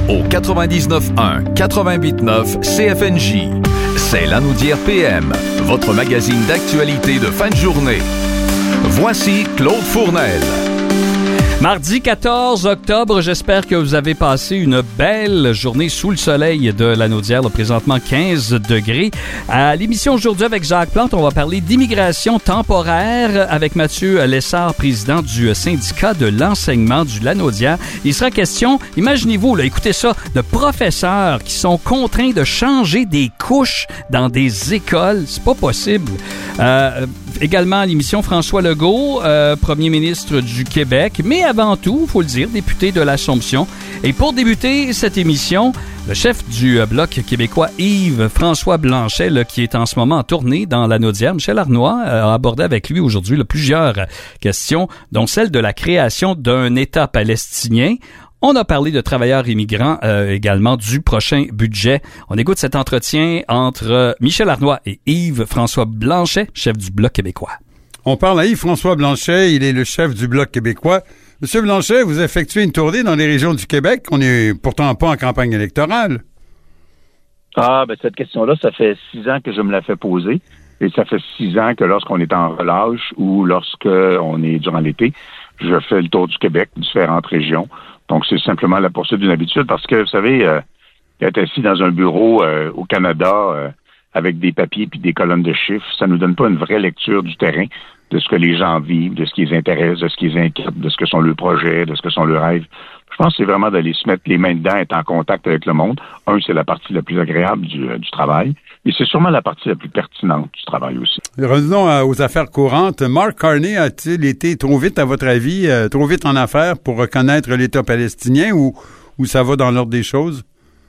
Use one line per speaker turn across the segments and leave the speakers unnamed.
au 99.1, 88.9 CFNJ. C'est l'Anaudière PM, votre magazine d'actualité de fin de journée. Voici Claude Fournel.
Mardi 14 octobre, j'espère que vous avez passé une belle journée sous le soleil de l'Anaudière, là, présentement 15 degrés. À l'émission aujourd'hui avec Jacques Plante, on va parler d'immigration temporaire avec Mathieu Lessard, président du syndicat de l'enseignement du Lanaudière. Il sera question, imaginez-vous, là, écoutez ça, de professeurs qui sont contraints de changer des couches dans des écoles. C'est pas possible. Également à l'émission François Legault, premier ministre du Québec, mais avant tout, il faut le dire, député de l'Assomption. Et pour débuter cette émission, le chef du Bloc québécois, Yves-François Blanchet, là, qui est en ce moment en tournée dans l'Anaudière, Michel Arnois a abordé avec lui aujourd'hui là, plusieurs questions, dont celle de la création d'un État palestinien. On a parlé de travailleurs immigrants également, du prochain budget. On écoute cet entretien entre Michel Arnois et Yves-François Blanchet, chef du Bloc québécois.
On parle à Yves-François Blanchet, il est le chef du Bloc québécois. Monsieur Blanchet, vous effectuez une tournée dans les régions du Québec. On n'est pourtant pas en campagne électorale.
Cette question-là, ça fait 6 ans que je me la fais poser. Et ça fait 6 ans que lorsqu'on est en relâche ou lorsqu'on est durant l'été, je fais le tour du Québec, différentes régions. Donc, c'est simplement la poursuite d'une habitude parce que, vous savez, être assis dans un bureau au Canada avec des papiers puis des colonnes de chiffres, ça nous donne pas une vraie lecture du terrain, de ce que les gens vivent, de ce qui les intéresse, de ce qui les inquiète, de ce que sont leurs projets, de ce que sont leurs rêves. Je pense que c'est vraiment d'aller se mettre les mains dedans, être en contact avec le monde. C'est la partie la plus agréable du travail. Et c'est sûrement la partie la plus pertinente du travail aussi.
Revenons aux affaires courantes. Mark Carney a-t-il été trop vite, à votre avis, trop vite en affaires pour reconnaître l'État palestinien ou ça va dans l'ordre des choses?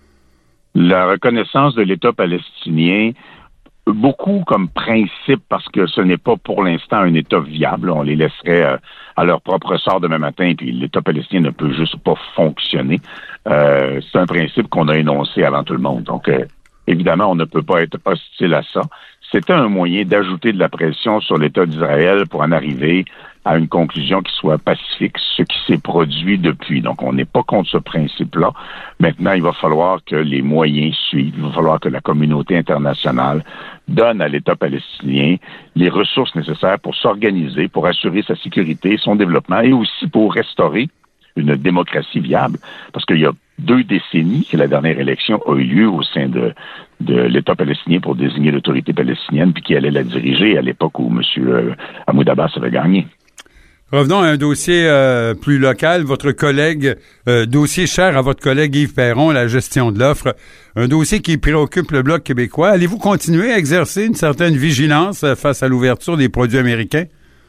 La reconnaissance de l'État palestinien, beaucoup comme principe, parce que ce n'est pas pour l'instant un État viable. On les laisserait à leur propre sort demain matin, puis l'État palestinien ne peut juste pas fonctionner. C'est un principe qu'on a énoncé avant tout le monde. Donc, évidemment, on ne peut pas être hostile à ça. C'était un moyen d'ajouter de la pression sur l'État d'Israël pour en arriver à une conclusion qui soit pacifique, ce qui s'est produit depuis. Donc, on n'est pas contre ce principe-là. Maintenant, il va falloir que les moyens suivent. Il va falloir que la communauté internationale donne à l'État palestinien les ressources nécessaires pour s'organiser, pour assurer sa sécurité, son développement et aussi pour restaurer une démocratie viable. Parce qu'il y a 2 décennies que la dernière élection a eu lieu au sein de l'État palestinien pour désigner l'autorité palestinienne puis qui allait la diriger à l'époque où M. Mahmoud Abbas avait gagné.
Revenons à un dossier plus local. Votre collègue, dossier cher à votre collègue Yves Perron, la gestion de l'offre, un dossier qui préoccupe le Bloc québécois. Allez-vous continuer à exercer une certaine vigilance face à l'ouverture des produits américains?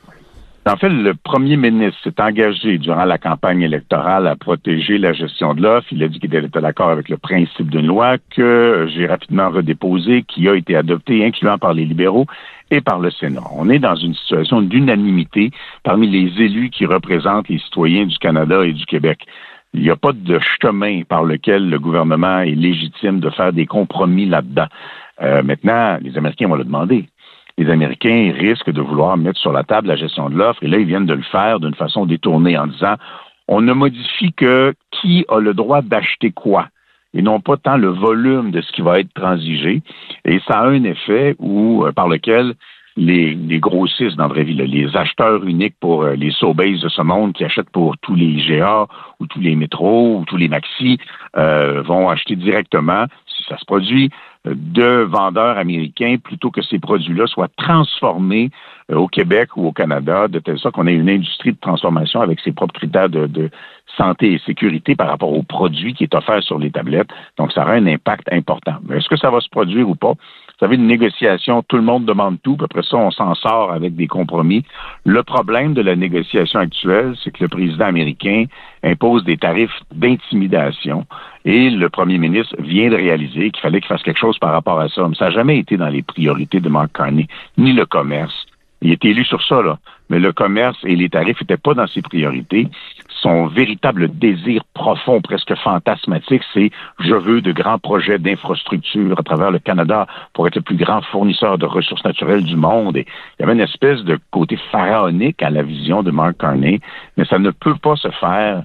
En fait, le premier ministre s'est engagé durant la campagne électorale à protéger la gestion de l'offre. Il a dit qu'il était d'accord avec le principe d'une loi que j'ai rapidement redéposée, qui a été adoptée, incluant par les libéraux et par le Sénat. On est dans une situation d'unanimité parmi les élus qui représentent les citoyens du Canada et du Québec. Il n'y a pas de chemin par lequel le gouvernement est légitime de faire des compromis là-dedans. Maintenant, les Américains vont le demander. Les Américains risquent de vouloir mettre sur la table la gestion de l'offre, et là, ils viennent de le faire d'une façon détournée en disant on ne modifie que qui a le droit d'acheter quoi, et non pas tant le volume de ce qui va être transigé. Et ça a un effet par lequel les grossistes dans la vraie vie, les acheteurs uniques pour les Sobeys de ce monde qui achètent pour tous les IGA ou tous les métros ou tous les Maxi vont acheter directement, si ça se produit, de vendeurs américains plutôt que ces produits-là soient transformés au Québec ou au Canada, de telle sorte qu'on ait une industrie de transformation avec ses propres critères de santé et sécurité par rapport au produit qui est offert sur les tablettes. Donc, ça aura un impact important. Mais est-ce que ça va se produire ou pas? Vous savez, une négociation, tout le monde demande tout, puis après ça, on s'en sort avec des compromis. Le problème de la négociation actuelle, c'est que le président américain impose des tarifs d'intimidation et le premier ministre vient de réaliser qu'il fallait qu'il fasse quelque chose par rapport à ça. Mais ça n'a jamais été dans les priorités de Mark Carney, ni le commerce. Il était élu sur ça, là. Mais le commerce et les tarifs n'étaient pas dans ses priorités. Son véritable désir profond, presque fantasmatique, c'est « je veux de grands projets d'infrastructure à travers le Canada pour être le plus grand fournisseur de ressources naturelles du monde ». Et il y avait une espèce de côté pharaonique à la vision de Mark Carney, mais ça ne peut pas se faire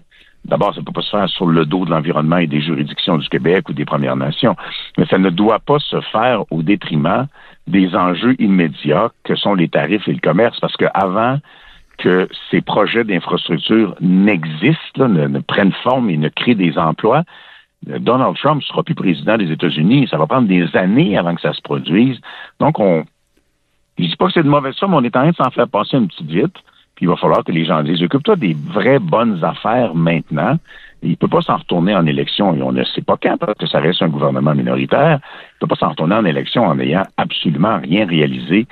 d'abord, ça ne peut pas se faire sur le dos de l'environnement et des juridictions du Québec ou des Premières Nations, mais ça ne doit pas se faire au détriment des enjeux immédiats que sont les tarifs et le commerce, parce qu'avant que ces projets d'infrastructure n'existent, ne prennent forme et ne créent des emplois, Donald Trump ne sera plus président des États-Unis. Ça va prendre des années avant que ça se produise. Donc, je dis pas que c'est de mauvaise foi, mais on est en train de s'en faire passer une petite vite. Puis il va falloir que les gens disent, occupe-toi des vraies bonnes affaires maintenant. Et il ne peut pas s'en retourner en élection, et on ne sait pas quand, parce que ça reste un gouvernement minoritaire. Il ne peut pas s'en retourner en élection en n'ayant absolument rien réalisé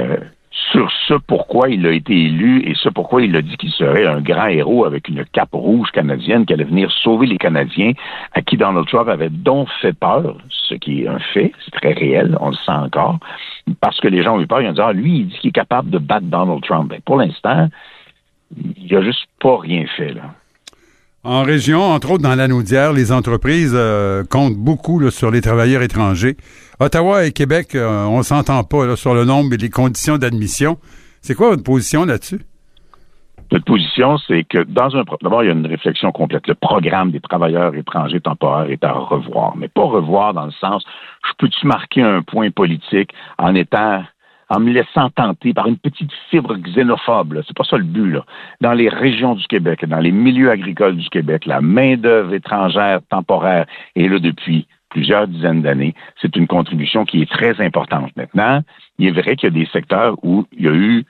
sur ce pourquoi il a été élu et ce pourquoi il a dit qu'il serait un grand héros avec une cape rouge canadienne qui allait venir sauver les Canadiens à qui Donald Trump avait donc fait peur, ce qui est un fait, c'est très réel, on le sent encore, parce que les gens ont eu peur, ils ont dit, lui, il dit qu'il est capable de battre Donald Trump. Ben, pour l'instant, il n'a juste pas rien fait, là.
En région, entre autres dans l'Anaudière, les entreprises comptent beaucoup là, sur les travailleurs étrangers. Ottawa et Québec, on ne s'entend pas là, sur le nombre et les conditions d'admission. C'est quoi votre position là-dessus?
Notre position, c'est que d'abord, il y a une réflexion complète. Le programme des travailleurs étrangers temporaires est à revoir, mais pas revoir dans le sens, je peux-tu marquer un point politique en me laissant tenter par une petite fibre xénophobe, là. C'est pas ça le but, là. Dans les régions du Québec, dans les milieux agricoles du Québec, la main-d'œuvre étrangère temporaire est là depuis plusieurs dizaines d'années. C'est une contribution qui est très importante. Maintenant, il est vrai qu'il y a des secteurs où il y a eu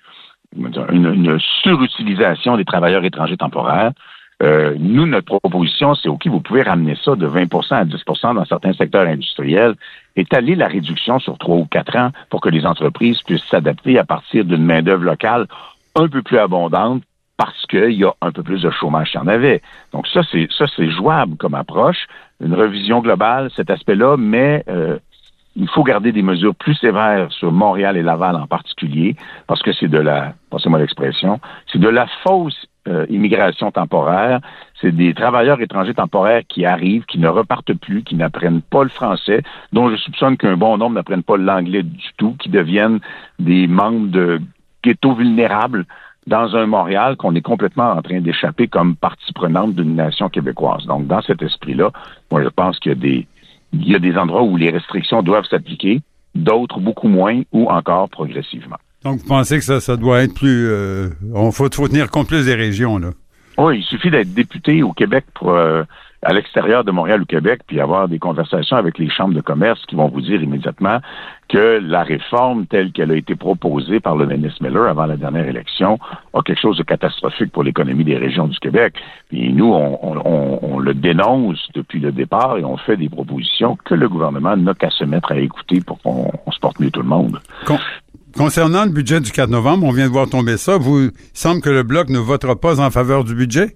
une surutilisation des travailleurs étrangers temporaires. Nous, notre proposition, c'est OK, vous pouvez ramener ça de 20% à 10% dans certains secteurs industriels, étaler la réduction sur 3 ou 4 ans pour que les entreprises puissent s'adapter à partir d'une main-d'œuvre locale un peu plus abondante parce qu'il y a un peu plus de chômage qu'il y en avait. Donc ça, c'est jouable comme approche. Une revision globale, cet aspect-là, mais il faut garder des mesures plus sévères sur Montréal et Laval en particulier, parce que c'est passez-moi l'expression, c'est de la fausse immigration temporaire. C'est des travailleurs étrangers temporaires qui arrivent, qui ne repartent plus, qui n'apprennent pas le français, dont je soupçonne qu'un bon nombre n'apprennent pas l'anglais du tout, qui deviennent des membres de ghettos vulnérables dans un Montréal qu'on est complètement en train d'échapper comme partie prenante d'une nation québécoise. Donc, dans cet esprit-là, moi, je pense qu'il y a des endroits où les restrictions doivent s'appliquer, d'autres beaucoup moins ou encore progressivement.
Donc, vous pensez que ça doit être plus... faut tenir compte plus des régions, là?
Oui, il suffit d'être député au Québec pour à l'extérieur de Montréal ou Québec, puis avoir des conversations avec les chambres de commerce qui vont vous dire immédiatement que la réforme telle qu'elle a été proposée par le ministre Miller avant la dernière élection a quelque chose de catastrophique pour l'économie des régions du Québec. Puis nous, on le dénonce depuis le départ et on fait des propositions que le gouvernement n'a qu'à se mettre à écouter pour qu'on se porte mieux tout le monde.
Concernant le budget du 4 novembre, on vient de voir tomber ça. Il semble que le Bloc ne votera pas en faveur du budget?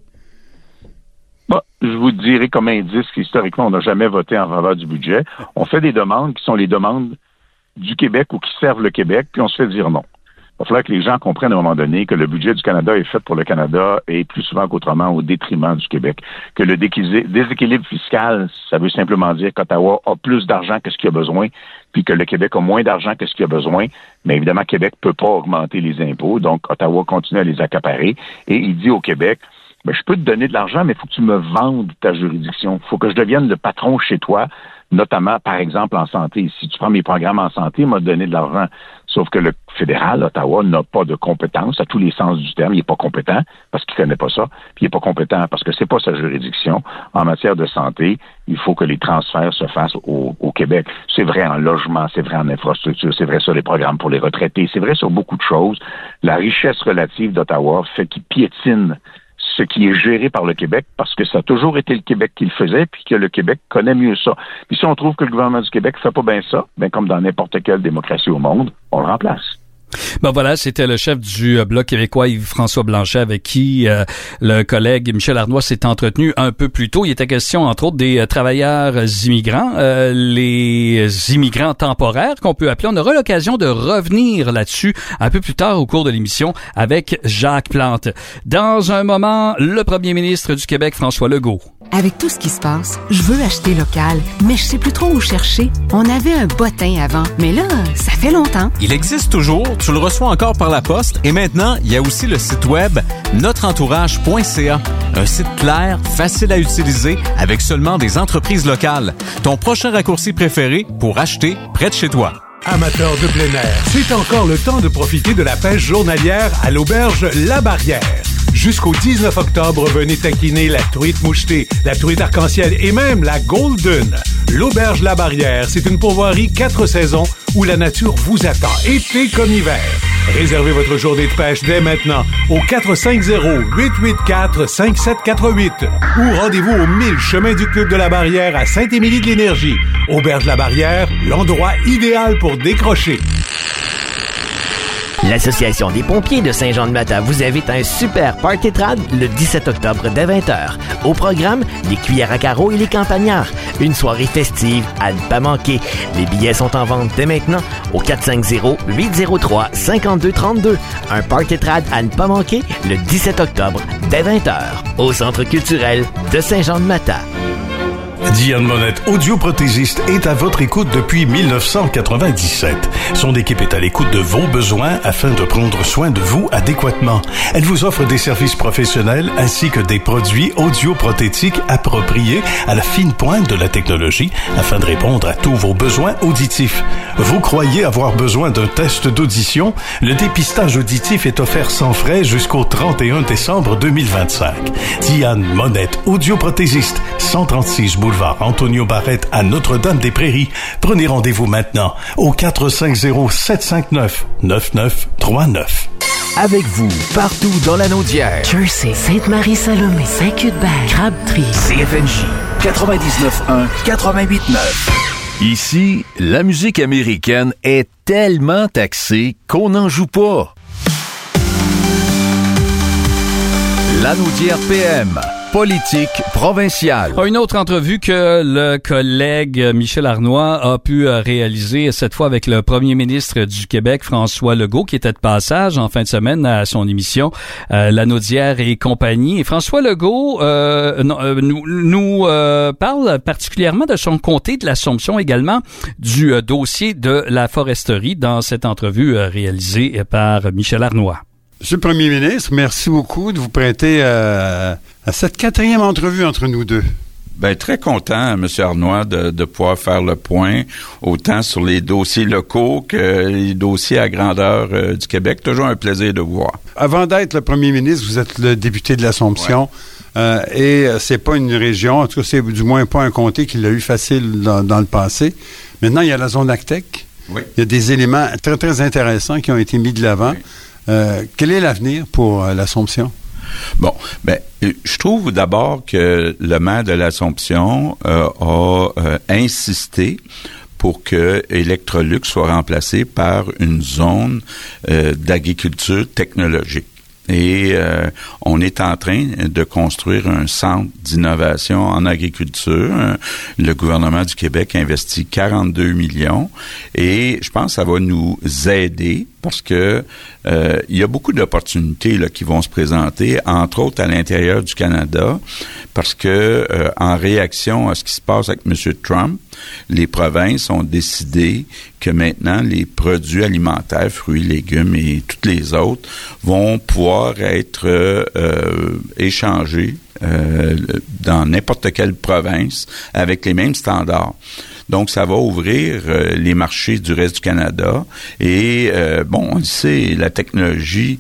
Bon, je vous dirai comme indice qu'historiquement, on n'a jamais voté en faveur du budget. On fait des demandes qui sont les demandes du Québec ou qui servent le Québec, puis on se fait dire non. Il va falloir que les gens comprennent à un moment donné que le budget du Canada est fait pour le Canada et plus souvent qu'autrement au détriment du Québec. Que le déséquilibre fiscal, ça veut simplement dire qu'Ottawa a plus d'argent que ce qu'il a besoin, puis que le Québec a moins d'argent que ce qu'il a besoin. Mais évidemment, Québec peut pas augmenter les impôts, donc Ottawa continue à les accaparer. Et il dit au Québec, je peux te donner de l'argent, mais il faut que tu me vendes ta juridiction. Il faut que je devienne le patron chez toi, notamment, par exemple, en santé. Si tu prends mes programmes en santé, il m'a donné de l'argent. Sauf que le fédéral, Ottawa, n'a pas de compétence, à tous les sens du terme. Il n'est pas compétent parce qu'il ne connaît pas ça. Puis il n'est pas compétent parce que c'est pas sa juridiction. En matière de santé, il faut que les transferts se fassent au Québec. C'est vrai en logement, c'est vrai en infrastructure, c'est vrai sur les programmes pour les retraités, c'est vrai sur beaucoup de choses. La richesse relative d'Ottawa fait qu'il piétine ce qui est géré par le Québec, parce que ça a toujours été le Québec qui le faisait, puis que le Québec connaît mieux ça. Puis si on trouve que le gouvernement du Québec fait pas bien ça, comme dans n'importe quelle démocratie au monde, on le remplace.
Ben voilà, c'était le chef du Bloc québécois, Yves-François Blanchet, avec qui le collègue Michel Arnois s'est entretenu un peu plus tôt. Il était question, entre autres, des travailleurs immigrants, les immigrants temporaires qu'on peut appeler. On aura l'occasion de revenir là-dessus un peu plus tard au cours de l'émission avec Jacques Plante. Dans un moment, le premier ministre du Québec, François Legault.
Avec tout ce qui se passe, je veux acheter local, mais je sais plus trop où chercher. On avait un bottin avant, mais là, ça fait longtemps.
Il existe toujours, tu tu le reçois encore par la poste et maintenant, il y a aussi le site web notreentourage.ca. Un site clair, facile à utiliser, avec seulement des entreprises locales. Ton prochain raccourci préféré pour acheter près de chez toi.
Amateurs de plein air, c'est encore le temps de profiter de la pêche journalière à l'auberge La Barrière. Jusqu'au 19 octobre, venez taquiner la truite mouchetée, la truite arc-en-ciel et même la golden. L'auberge La Barrière, c'est une pourvoirie 4 saisons où la nature vous attend, été comme hiver. Réservez votre journée de pêche dès maintenant au 450-884-5748 ou rendez-vous au 1000 chemin du Club de la Barrière à Saint-Émilie-de-l'Énergie. Auberge La Barrière, l'endroit idéal pour décrocher.
L'Association des pompiers de Saint-Jean-de-Mata vous invite à un super party trad le 17 octobre dès 20h. Au programme, les cuillères à carreaux et les campagnards. Une soirée festive à ne pas manquer. Les billets sont en vente dès maintenant au 450-803-5232. Un party trad à ne pas manquer le 17 octobre dès 20h au Centre culturel de Saint-Jean-de-Mata.
Diane Monette, audioprothésiste, est à votre écoute depuis 1997. Son équipe est à l'écoute de vos besoins afin de prendre soin de vous adéquatement. Elle vous offre des services professionnels ainsi que des produits audioprothétiques appropriés à la fine pointe de la technologie afin de répondre à tous vos besoins auditifs. Vous croyez avoir besoin d'un test d'audition? Le dépistage auditif est offert sans frais jusqu'au 31 décembre 2025. Diane Monette, audioprothésiste, 136 boulevard Antonio Barrette à Notre-Dame-des-Prairies. Prenez rendez-vous maintenant au 450-759-9939.
Avec vous, partout dans la Naudière.
Jersey, Sainte-Marie-Salomé, Saint-Cuthbert, Crabtree,
CFNJ 99.1, 88.9. Ici, la musique américaine est tellement taxée qu'on n'en joue pas. La Naudière PM. Politique provinciale.
Une autre entrevue que le collègue Michel Arnois a pu réaliser, cette fois avec le premier ministre du Québec, François Legault, qui était de passage en fin de semaine à son émission La Naudière et compagnie. Et François Legault nous parle particulièrement de son comté de l'Assomption, également du dossier de la foresterie dans cette entrevue réalisée par Michel Arnois.
Monsieur le Premier ministre, merci beaucoup de vous prêter à cette 4e entrevue entre nous deux.
Bien, très content, M. Arnois, de pouvoir faire le point, autant sur les dossiers locaux que les dossiers à grandeur du Québec. Toujours un plaisir de vous voir.
Avant d'être le Premier ministre, vous êtes le député de l'Assomption. Ouais. Et c'est pas une région, en tout cas, c'est du moins pas un comté qui l'a eu facile dans le passé. Maintenant, il y a la zone ACTEC. Oui. Il y a des éléments très, très intéressants qui ont été mis de l'avant. Oui. Quel est l'avenir pour l'Assomption?
Bon, ben, je trouve d'abord que le maire de l'Assomption a insisté pour que Electrolux soit remplacé par une zone d'agriculture technologique. Et on est en train de construire un centre d'innovation en agriculture. Le gouvernement du Québec investit 42 millions et je pense que ça va nous aider parce que il y a beaucoup d'opportunités là, qui vont se présenter, entre autres à l'intérieur du Canada, parce que en réaction à ce qui se passe avec M. Trump, les provinces ont décidé que maintenant les produits alimentaires, fruits, légumes et toutes les autres vont pouvoir être échangés dans n'importe quelle province avec les mêmes standards. Donc, ça va ouvrir les marchés du reste du Canada. Et, bon, on le sait, la technologie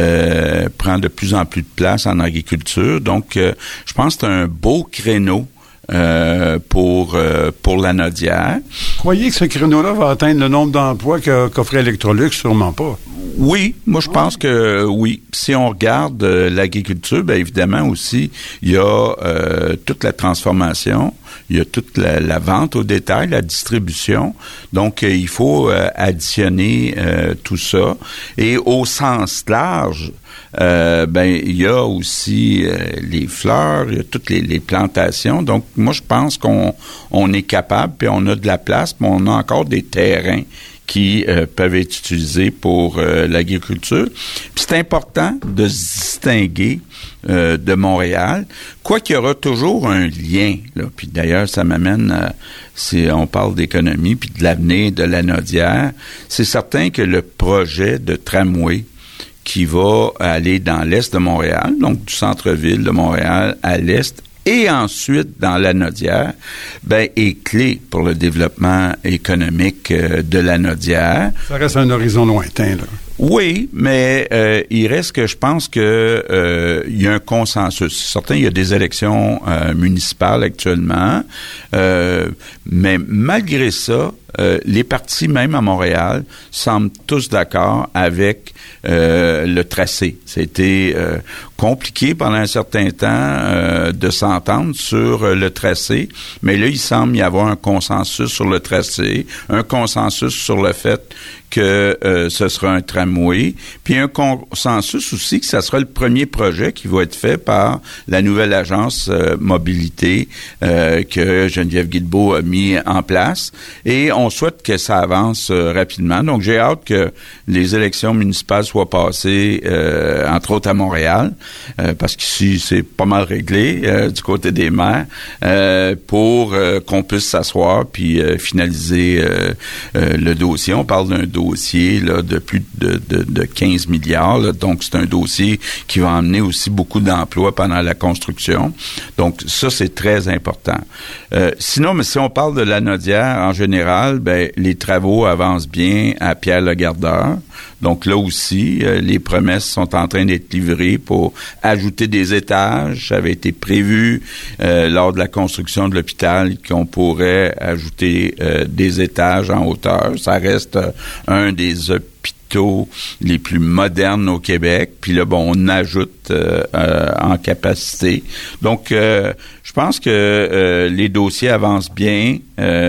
prend de plus en plus de place en agriculture. Donc, je pense que c'est un beau créneau pour la Naudière.
Croyez que ce créneau-là va atteindre le nombre d'emplois qu'offrait Electrolux? Sûrement pas.
Oui, moi je pense que oui. Si on regarde l'agriculture, bien évidemment aussi, il y a toute la transformation, il y a toute la vente au détail, la distribution. Donc, il faut additionner tout ça. Et au sens large, ben il y a aussi les fleurs, il y a toutes les plantations. Donc, moi je pense qu'on est capable, puis on a de la place, mais on a encore des terrains qui peuvent être utilisés pour l'agriculture. Puis c'est important de se distinguer de Montréal, quoi qu'il y aura toujours un lien. Là. Puis d'ailleurs, ça m'amène, si on parle d'économie puis de l'avenir de Lanaudière, c'est certain que le projet de tramway qui va aller dans l'est de Montréal, donc du centre-ville de Montréal à l'est, et ensuite dans Lanaudière, est clé pour le développement économique de Lanaudière.
Ça reste un horizon lointain, là.
Oui, mais il reste que je pense que il y a un consensus. Certain, il y a des élections municipales actuellement, mais malgré ça, les partis, même à Montréal, semblent tous d'accord avec le tracé. C'était compliqué pendant un certain temps de s'entendre sur le tracé, mais là, il semble y avoir un consensus sur le tracé, un consensus sur le fait que ce sera un tramway, puis un consensus aussi que ça sera le premier projet qui va être fait par la nouvelle agence mobilité que Geneviève Guilbeault a mis en place, et on souhaite que ça avance rapidement. Donc, j'ai hâte que les élections municipales soient passées, entre autres à Montréal, parce qu'ici, c'est pas mal réglé du côté des maires, pour qu'on puisse s'asseoir puis finaliser le dossier. On parle d'un dossier là, de plus de 15 milliards. Là. Donc, c'est un dossier qui va emmener aussi beaucoup d'emplois pendant la construction. Donc, ça, c'est très important. Sinon, mais si on parle de Lanaudière en général, les travaux avancent bien à Pierre-le-Gardeur. Donc, là aussi, les promesses sont en train d'être livrées pour ajouter des étages. Ça avait été prévu lors de la construction de l'hôpital qu'on pourrait ajouter des étages en hauteur. Ça reste un des hôpitaux les plus modernes au Québec. Puis là, on ajoute en capacité. Donc, je pense que les dossiers avancent bien.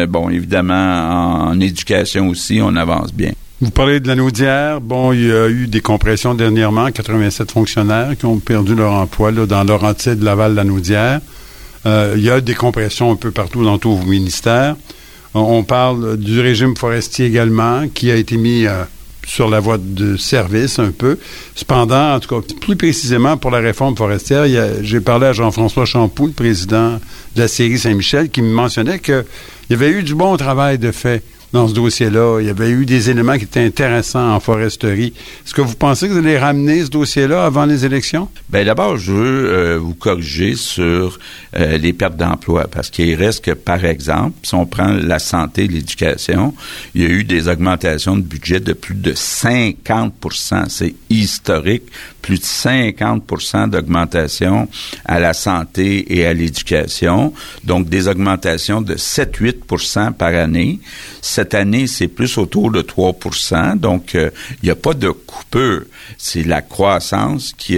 Évidemment, en éducation aussi, on avance bien.
Vous parlez de Lanaudière. Il y a eu des compressions dernièrement, 87 fonctionnaires qui ont perdu leur emploi là, dans Laurentides, Laval, Lanaudière. Il y a des compressions un peu partout dans tous vos ministères. On parle du régime forestier également, qui a été mis sur la voie de service un peu. Cependant, en tout cas, plus précisément pour la réforme forestière, j'ai parlé à Jean-François Champoux, le président de la Scierie Saint-Michel, qui me mentionnait qu'il y avait eu du bon travail de fait dans ce dossier-là. Il y avait eu des éléments qui étaient intéressants en foresterie. Est-ce que vous pensez que vous allez ramener ce dossier-là avant les élections?
D'abord, je veux vous corriger sur les pertes d'emploi, parce qu'il reste que, par exemple, si on prend la santé et l'éducation, il y a eu des augmentations de budget de plus de 50%. C'est historique. Plus de 50% d'augmentation à la santé et à l'éducation. Donc, des augmentations de 7-8% par année. Cette année, c'est plus autour de 3%. Donc, il n'y a pas de coupure. C'est la croissance qui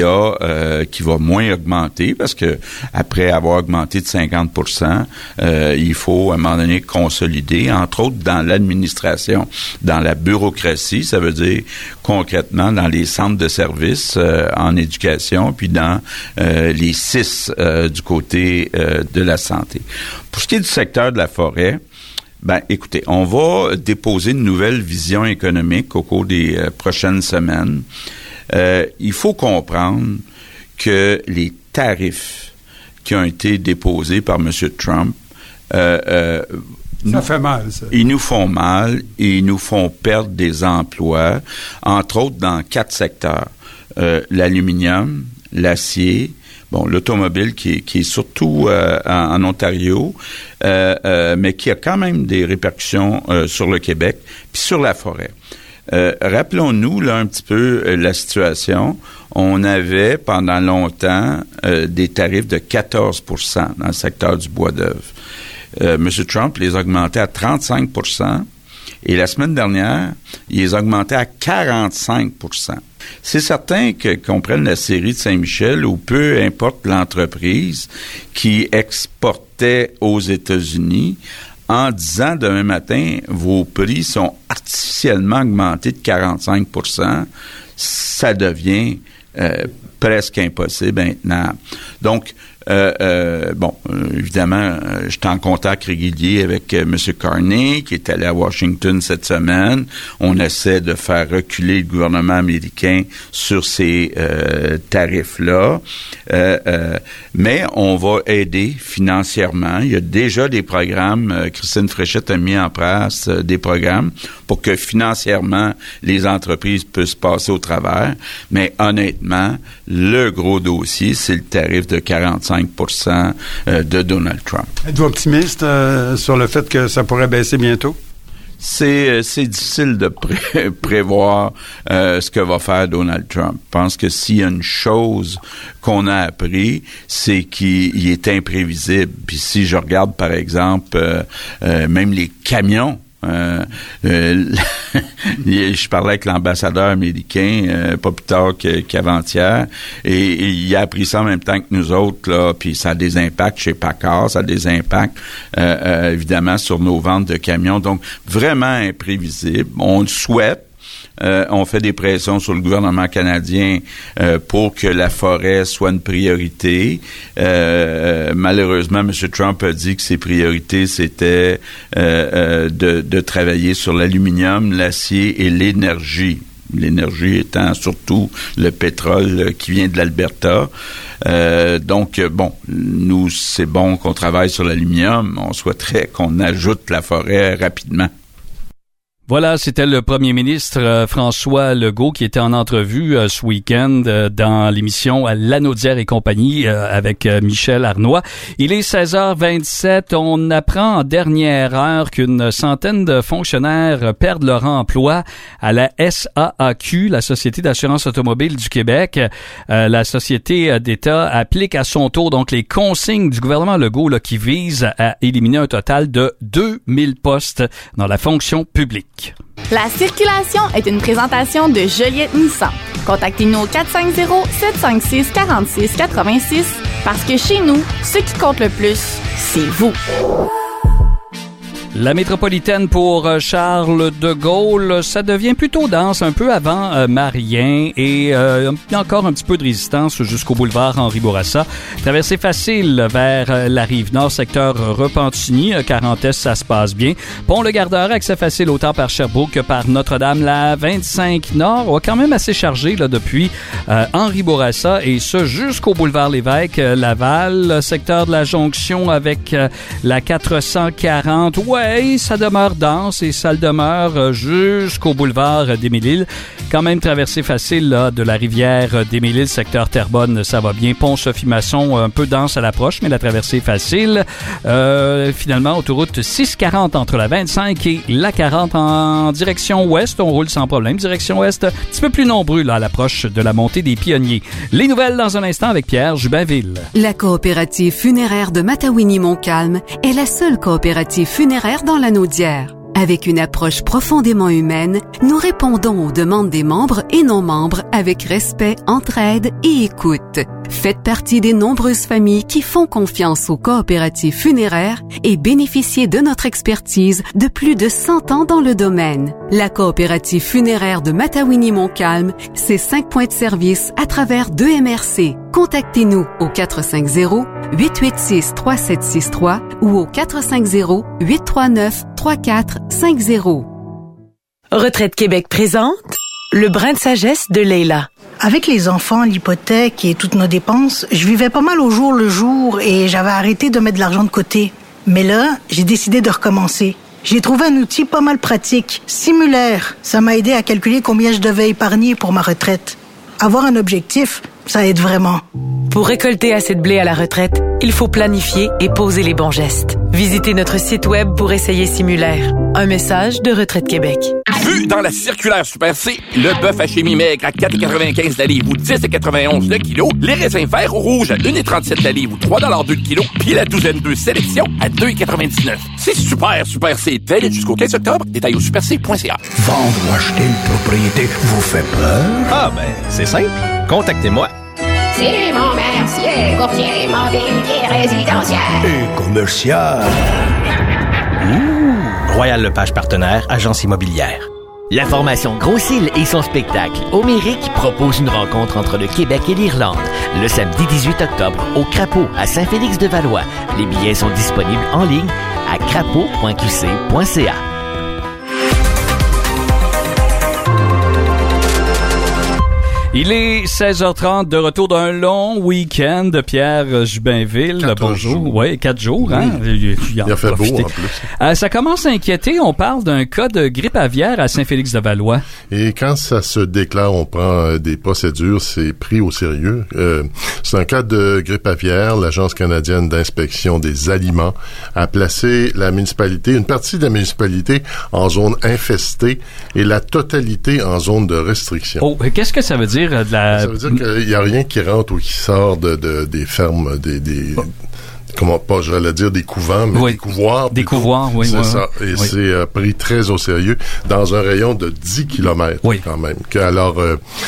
va moins augmenter, parce que après avoir augmenté de 50%, il faut à un moment donné consolider, entre autres dans l'administration, dans la bureaucratie, ça veut dire concrètement dans les centres de services en éducation, puis dans les 6 du côté de la santé. Pour ce qui est du secteur de la forêt, écoutez, on va déposer une nouvelle vision économique au cours des prochaines semaines. Il faut comprendre que les tarifs qui ont été déposés par M. Trump,
ça fait mal, ça.
Ils nous font mal et ils nous font perdre des emplois, entre autres dans 4 secteurs. L'aluminium, l'acier, l'automobile qui est surtout en Ontario, mais qui a quand même des répercussions sur le Québec, puis sur la forêt. Rappelons-nous là un petit peu la situation. On avait pendant longtemps des tarifs de 14% dans le secteur du bois d'œuvre. M. Trump les a augmentés à 35%. Et la semaine dernière, il les a augmentés à 45%. C'est certain qu'on prenne la Scierie de Saint-Michel, ou peu importe l'entreprise qui exportait aux États-Unis, en disant demain matin, vos prix sont artificiellement augmentés de 45%, ça devient presque impossible maintenant. Donc, Évidemment, j'étais en contact régulier avec M. Carney, qui est allé à Washington cette semaine. On essaie de faire reculer le gouvernement américain sur ces tarifs-là. Mais on va aider financièrement. Il y a déjà des programmes. Christine Fréchette a mis en place des programmes pour que financièrement, les entreprises puissent passer au travers. Mais honnêtement, le gros dossier, c'est le tarif de 45% de Donald Trump.
Êtes-vous optimiste sur le fait que ça pourrait baisser bientôt?
C'est difficile de prévoir ce que va faire Donald Trump. Je pense que s'il y a une chose qu'on a appris, c'est qu'il est imprévisible. Puis si je regarde, par exemple, même les camions, je parlais avec l'ambassadeur américain pas plus tard qu'avant-hier et il a appris ça en même temps que nous autres là, puis ça a des impacts chez Packard, ça a des impacts évidemment sur nos ventes de camions, donc vraiment imprévisible. On le souhaite. On fait des pressions sur le gouvernement canadien pour que la forêt soit une priorité. Malheureusement, M. Trump a dit que ses priorités, c'était de travailler sur l'aluminium, l'acier et l'énergie. L'énergie étant surtout le pétrole qui vient de l'Alberta. Nous, c'est bon qu'on travaille sur l'aluminium. On souhaiterait qu'on ajoute la forêt rapidement.
Voilà, c'était le premier ministre François Legault qui était en entrevue ce week-end dans l'émission Lanaudière et compagnie avec Michel Arnois. Il est 16h27. On apprend en dernière heure qu'une centaine de fonctionnaires perdent leur emploi à la SAAQ, la Société d'assurance automobile du Québec. La Société d'État applique à son tour donc les consignes du gouvernement Legault là, qui visent à éliminer un total de 2000 postes dans la fonction publique.
La circulation est une présentation de Joliette Nissan. Contactez-nous au 450-756-4686 parce que chez nous, ce qui compte le plus, c'est vous.
La métropolitaine pour Charles de Gaulle, ça devient plutôt dense un peu avant Marien et encore un petit peu de résistance jusqu'au boulevard Henri Bourassa. Traversée facile vers la Rive-Nord, secteur Repentigny. 40 Est, ça se passe bien. Pont Le Gardeur, accès facile autant par Sherbrooke que par Notre-Dame. La 25 Nord, quand même assez chargée là, depuis Henri Bourassa et ce jusqu'au boulevard Lévesque. Laval, secteur de la jonction avec la 440. Ouais, ça demeure dense et ça le demeure jusqu'au boulevard d'Émile-Île. Quand même traversée facile là, de la rivière d'Émile-Île, secteur Terrebonne, ça va bien. Pont Sophie-Masson, un peu dense à l'approche, mais la traversée est facile. Finalement, autoroute 640 entre la 25 et la 40 en direction ouest. On roule sans problème. Direction ouest, un petit peu plus nombreux là, à l'approche de la montée des Pionniers. Les nouvelles dans un instant avec Pierre Jubinville.
La coopérative funéraire de Matawini-Montcalm est la seule coopérative funéraire dans la Naudière. Avec une approche profondément humaine, nous répondons aux demandes des membres et non-membres avec respect, entraide et écoute. Faites partie des nombreuses familles qui font confiance aux coopératives funéraires et bénéficiez de notre expertise de plus de 100 ans dans le domaine. La coopérative funéraire de Matawini-Montcalm, c'est 5 points de service à travers 2 MRC. Contactez-nous au 450-886-3763 ou au 450-839-3450.
Retraite Québec présente le brin de sagesse de Leila.
Avec les enfants, l'hypothèque et toutes nos dépenses, je vivais pas mal au jour le jour et j'avais arrêté de mettre de l'argent de côté. Mais là, j'ai décidé de recommencer. J'ai trouvé un outil pas mal pratique, Simulaire. Ça m'a aidé à calculer combien je devais épargner pour ma retraite. Avoir un objectif, ça aide vraiment.
Pour récolter assez de blé à la retraite, il faut planifier et poser les bons gestes. Visitez notre site web pour essayer Simulaire. Un message de Retraite Québec.
Vu dans la circulaire Super C, le bœuf haché mi-maigre à 4,95 la livre ou 10,91 le kilo, les raisins verts ou rouges à 1,37 la livre ou 3,2 le kilo, puis la douzaine de sélection à 2,99. C'est super C. Valide jusqu'au 15 octobre. Détail au superc.ca.
Vendre ou acheter une propriété vous fait peur?
Ah ben, c'est simple. Contactez-moi.
Simon Mercier, courtier immobilier résidentiel
et commercial.
Royal Lepage Partenaire, agence immobilière.
La formation Gros-Cils et son spectacle Homérique propose une rencontre entre le Québec et l'Irlande le samedi 18 octobre au Crapaud à Saint-Félix-de-Valois. Les billets sont disponibles en ligne à crapaud.qc.ca.
Il est 16h30, de retour d'un long week-end. Pierre Jubinville, bonjour. Oui, 4 jours. Hein?
Il a fait beau en plus.
Ça commence à inquiéter. On parle d'un cas de grippe aviaire à Saint-Félix-de-Valois.
Et quand ça se déclare, on prend des procédures, c'est pris au sérieux. C'est un cas de grippe aviaire. L'Agence canadienne d'inspection des aliments a placé la municipalité, une partie de la municipalité en zone infestée et la totalité en zone de restriction.
Oh, qu'est-ce que ça veut dire?
Ça veut dire qu'il n'y a rien qui rentre ou qui sort des fermes, comment pas, j'allais dire des couvents, mais des couvoirs.
Des couvoirs, oui.
C'est ça. Et c'est pris très au sérieux dans un rayon de 10 kilomètres quand même. Alors,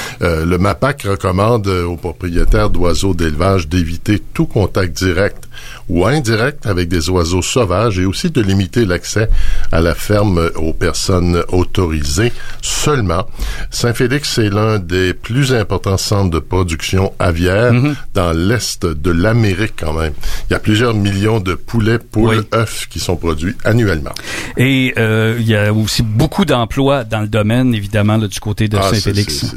le MAPAC recommande aux propriétaires d'oiseaux d'élevage d'éviter tout contact direct ou indirect avec des oiseaux sauvages et aussi de limiter l'accès à la ferme aux personnes autorisées seulement. Saint-Félix est l'un des plus importants centres de production aviaire dans l'est de l'Amérique quand même. Il y a plusieurs millions de poulets, poules, œufs qui sont produits annuellement.
Et il y a aussi beaucoup d'emplois dans le domaine, évidemment, là, du côté de Saint-Félix.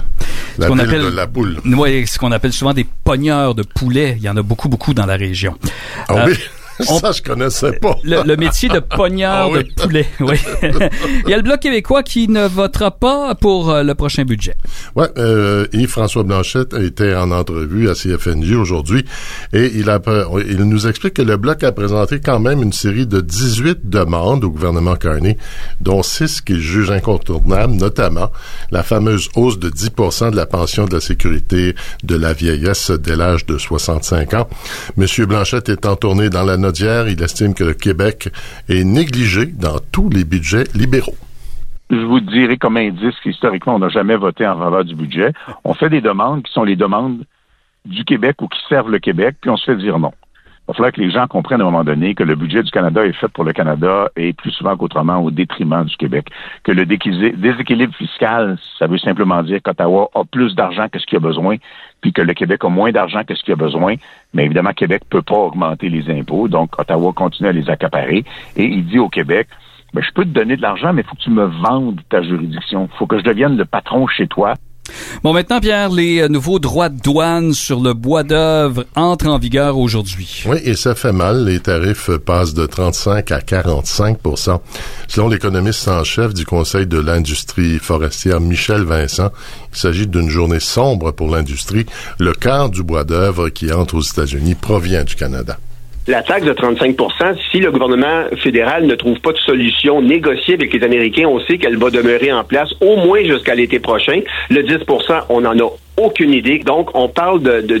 La ville de la poule.
Oui, ce qu'on appelle souvent des pogneurs de poulets. Il y en a beaucoup dans la région.
Ah oui? Ça, je connaissais pas.
Le métier de pogneur de poulet, oui. Il y a le Bloc québécois qui ne votera pas pour le prochain budget.
Ouais, Yves-François Blanchet était en entrevue à CFNJ aujourd'hui et il nous explique que le Bloc a présenté quand même une série de 18 demandes au gouvernement Carney, dont 6 qu'il juge incontournables, notamment la fameuse hausse de 10% de la pension de la sécurité de la vieillesse dès l'âge de 65 ans. Monsieur Blanchet est en tournée dans la Nodière, il estime que le Québec est négligé dans tous les budgets libéraux.
Je vous dirais comme indice qu'historiquement, on n'a jamais voté en faveur du budget. On fait des demandes qui sont les demandes du Québec ou qui servent le Québec, puis on se fait dire non. Il va falloir que les gens comprennent à un moment donné que le budget du Canada est fait pour le Canada et plus souvent qu'autrement au détriment du Québec. Que le déséquilibre fiscal, ça veut simplement dire qu'Ottawa a plus d'argent que ce qu'il a besoin, puis que le Québec a moins d'argent que ce qu'il a besoin. Mais évidemment, Québec peut pas augmenter les impôts, donc Ottawa continue à les accaparer. Et il dit au Québec, je peux te donner de l'argent, mais il faut que tu me vendes ta juridiction. Il faut que je devienne le patron chez toi.
Bon, maintenant, Pierre, les nouveaux droits de douane sur le bois d'œuvre entrent en vigueur aujourd'hui.
Oui, et ça fait mal. Les tarifs passent de 35 à 45%. Selon l'économiste en chef du Conseil de l'industrie forestière, Michel Vincent, il s'agit d'une journée sombre pour l'industrie. Le quart du bois d'œuvre qui entre aux États-Unis provient du Canada.
La taxe de 35 %, si le gouvernement fédéral ne trouve pas de solution négociée avec les Américains, on sait qu'elle va demeurer en place au moins jusqu'à l'été prochain. Le 10 %, on n'en a aucune idée. Donc, on parle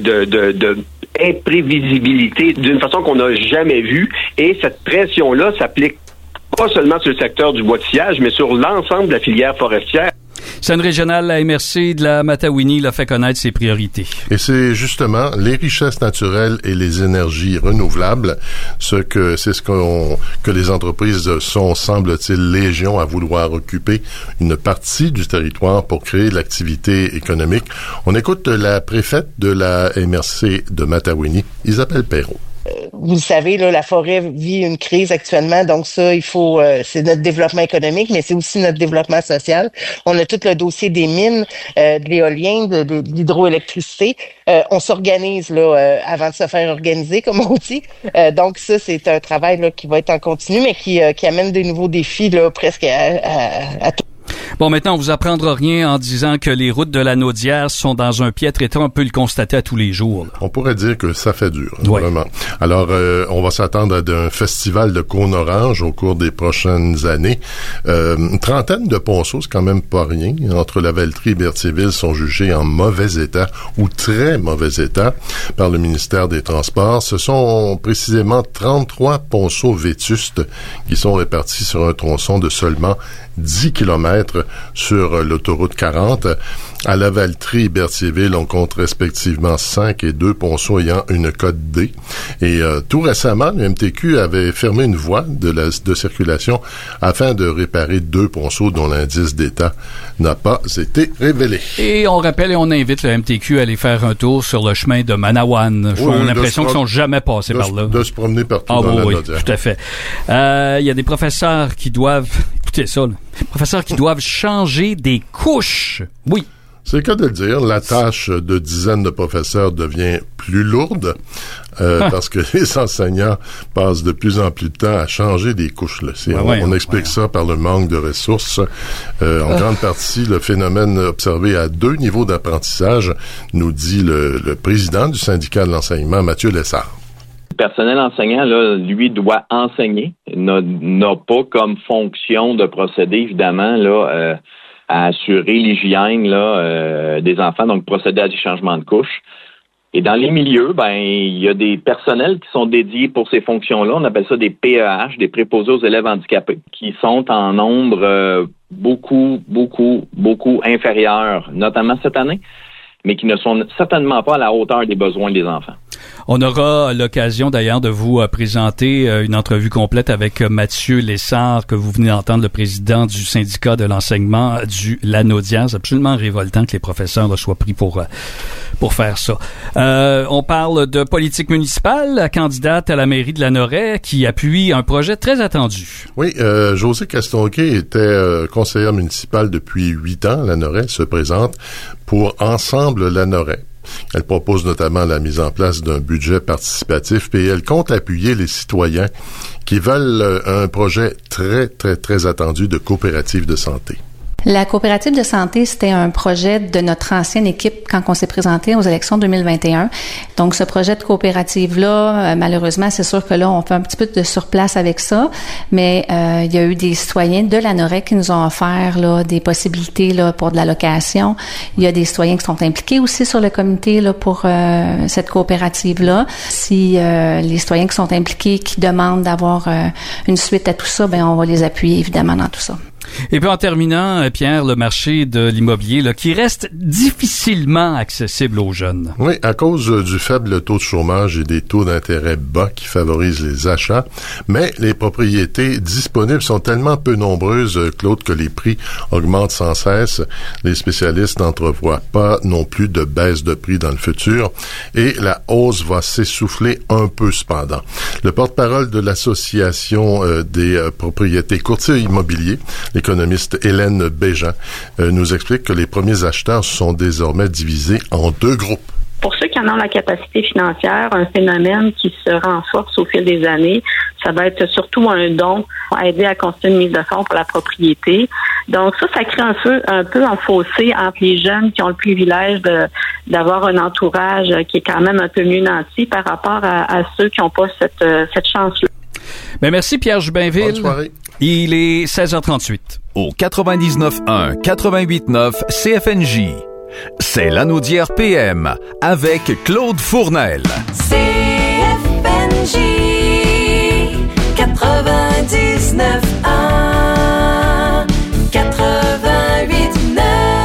de imprévisibilité d'une façon qu'on n'a jamais vue. Et cette pression-là s'applique pas seulement sur le secteur du bois de sciage, mais sur l'ensemble de la filière forestière.
Scène régionale, la MRC de la Matawini a fait connaître ses priorités.
Et c'est justement les richesses naturelles et les énergies renouvelables, que les entreprises sont, semble-t-il, légion à vouloir occuper une partie du territoire pour créer de l'activité économique. On écoute la préfète de la MRC de Matawini, Isabelle Perrault.
Vous le savez, là, la forêt vit une crise actuellement, donc ça, il faut, c'est notre développement économique, mais c'est aussi notre développement social. On a tout le dossier des mines, de l'éolien, de l'hydroélectricité. On s'organise là avant de se faire organiser, comme on dit. Donc ça, c'est un travail là qui va être en continu, mais qui amène de nouveaux défis là presque à tout.
Bon, maintenant, on vous apprendra rien en disant que les routes de la Naudière sont dans un piètre état. On peut le constater à tous les jours. Là.
On pourrait dire que ça fait dur, vraiment. Alors, on va s'attendre à un festival de cônes oranges au cours des prochaines années. Une trentaine de ponceaux, c'est quand même pas rien. Entre Lavaltrie et Berthierville sont jugés en mauvais état ou très mauvais état par le ministère des Transports. Ce sont précisément 33 ponceaux vétustes qui sont répartis sur un tronçon de seulement 10 kilomètres. arrivent sur l'autoroute 40. À Lavaltrie et Berthierville, on compte respectivement 5 et 2 ponceaux ayant une cote D. Et tout récemment, le MTQ avait fermé une voie de circulation afin de réparer 2 ponceaux dont l'indice d'état n'a pas été révélé.
Et on rappelle et on invite le MTQ à aller faire un tour sur le chemin de Manawan. On a l'impression qu'ils sont jamais passés par là.
De se promener partout dans la Naudière.
Tout à fait. Il y a des professeurs qui doivent... Écoutez ça, là. Des professeurs qui doivent changer des couches. Oui.
C'est le cas de le dire. La tâche de dizaines de professeurs devient plus lourde parce que les enseignants passent de plus en plus de temps à changer des couches. Là. On explique ça par le manque de ressources. En grande partie, le phénomène observé à 2 niveaux d'apprentissage, nous dit le président du syndicat de l'enseignement, Mathieu Lessard.
Le personnel enseignant, là, lui, doit enseigner, n'a pas comme fonction de procéder, évidemment, là, à assurer l'hygiène là, des enfants, donc procéder à des changements de couches. Et dans les milieux, il y a des personnels qui sont dédiés pour ces fonctions-là. On appelle ça des PEH, des préposés aux élèves handicapés, qui sont en nombre beaucoup inférieur, notamment cette année, mais qui ne sont certainement pas à la hauteur des besoins des enfants.
On aura l'occasion d'ailleurs de vous présenter une entrevue complète avec Mathieu Lessard, que vous venez d'entendre, le président du syndicat de l'enseignement du Lanaudière. C'est absolument révoltant que les professeurs là, soient pris pour faire ça. On parle de politique municipale. La candidate à la mairie de Lanoraie qui appuie un projet très attendu.
Oui, Josée Castonguay était conseillère municipale depuis 8 ans. Lanoraie se présente pour Ensemble Lanoraie. Elle propose notamment la mise en place d'un budget participatif et elle compte appuyer les citoyens qui veulent un projet très, très, très attendu de coopérative de santé.
La coopérative de santé, c'était un projet de notre ancienne équipe quand on s'est présenté aux élections 2021. Donc, ce projet de coopérative-là, malheureusement, c'est sûr que là, on fait un petit peu de surplace avec ça, mais il y a eu des citoyens de Lanoraie qui nous ont offert là, des possibilités là, pour de la location. Il y a des citoyens qui sont impliqués aussi sur le comité là, pour cette coopérative-là. Si les citoyens qui sont impliqués, qui demandent d'avoir une suite à tout ça, on va les appuyer évidemment dans tout ça.
Et puis en terminant, Pierre, le marché de l'immobilier là, qui reste difficilement accessible aux jeunes.
Oui, à cause du faible taux de chômage et des taux d'intérêt bas qui favorisent les achats, mais les propriétés disponibles sont tellement peu nombreuses, Claude, que les prix augmentent sans cesse. Les spécialistes n'entrevoient pas non plus de baisse de prix dans le futur et la hausse va s'essouffler un peu cependant. Le porte-parole de l'association des propriétés courtiers immobiliers, l'économiste Hélène Bégin, nous explique que les premiers acheteurs sont désormais divisés en 2 groupes.
Pour ceux qui en ont la capacité financière, un phénomène qui se renforce au fil des années, ça va être surtout un don pour aider à construire une mise de fonds pour la propriété. Donc ça crée un peu un fossé entre les jeunes qui ont le privilège d'avoir un entourage qui est quand même un peu mieux nanti par rapport à ceux qui n'ont pas cette chance-là.
Merci Pierre Jubinville.
Bonne soirée.
Il est 16h38.
Au 99.1, 88.9 CFNJ. C'est Lanaudière PM avec Claude Fournel.
CFNJ 99.1 88.9.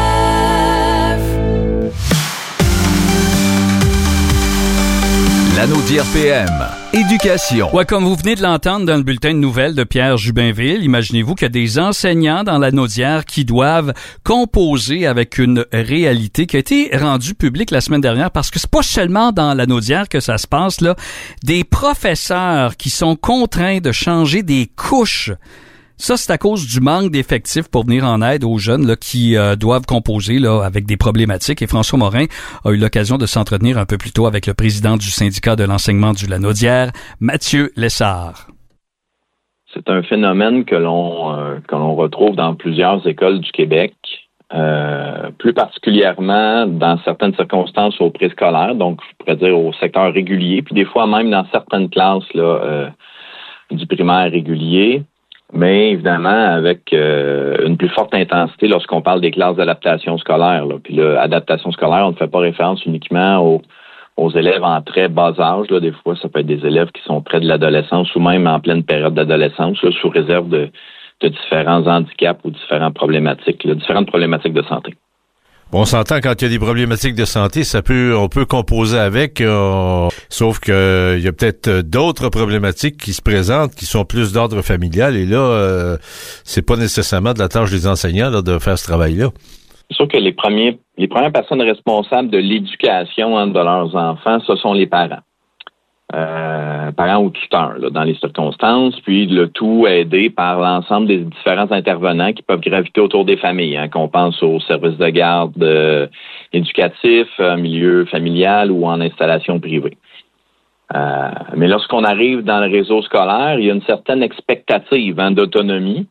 Lanaudière PM. Éducation.
Ouais, comme vous venez de l'entendre dans le bulletin de nouvelles de Pierre Jubinville, imaginez-vous qu'il y a des enseignants dans la Naudière qui doivent composer avec une réalité qui a été rendue publique la semaine dernière parce que c'est pas seulement dans la Naudière que ça se passe, là. Des professeurs qui sont contraints de changer des couches. Ça, c'est à cause du manque d'effectifs pour venir en aide aux jeunes là, qui doivent composer là, avec des problématiques. Et François Morin a eu l'occasion de s'entretenir un peu plus tôt avec le président du syndicat de l'enseignement du Lanaudière, Mathieu Lessard.
C'est un phénomène que l'on retrouve dans plusieurs écoles du Québec, plus particulièrement dans certaines circonstances au préscolaire, donc je pourrais dire au secteur régulier, puis des fois même dans certaines classes là, du primaire régulier. Mais évidemment, avec une plus forte intensité lorsqu'on parle des classes d'adaptation scolaire. Là. Puis l'adaptation scolaire, on ne fait pas référence uniquement aux élèves en très bas âge. Là. Des fois, ça peut être des élèves qui sont près de l'adolescence ou même en pleine période d'adolescence, là, sous réserve différents handicaps ou différentes problématiques de santé.
Bon, on s'entend quand il y a des problématiques de santé, on peut composer avec, sauf que il y a peut-être d'autres problématiques qui se présentent, qui sont plus d'ordre familial, et là, c'est pas nécessairement de la tâche des enseignants là, de faire ce travail-là.
C'est sûr que les premières personnes responsables de l'éducation de leurs enfants, ce sont les parents. Parents ou tuteurs là, dans les circonstances, puis le tout aidé par l'ensemble des différents intervenants qui peuvent graviter autour des familles, qu'on pense aux services de garde éducatifs, milieu familial ou en installation privée. Mais lorsqu'on arrive dans le réseau scolaire, il y a une certaine expectative d'autonomie.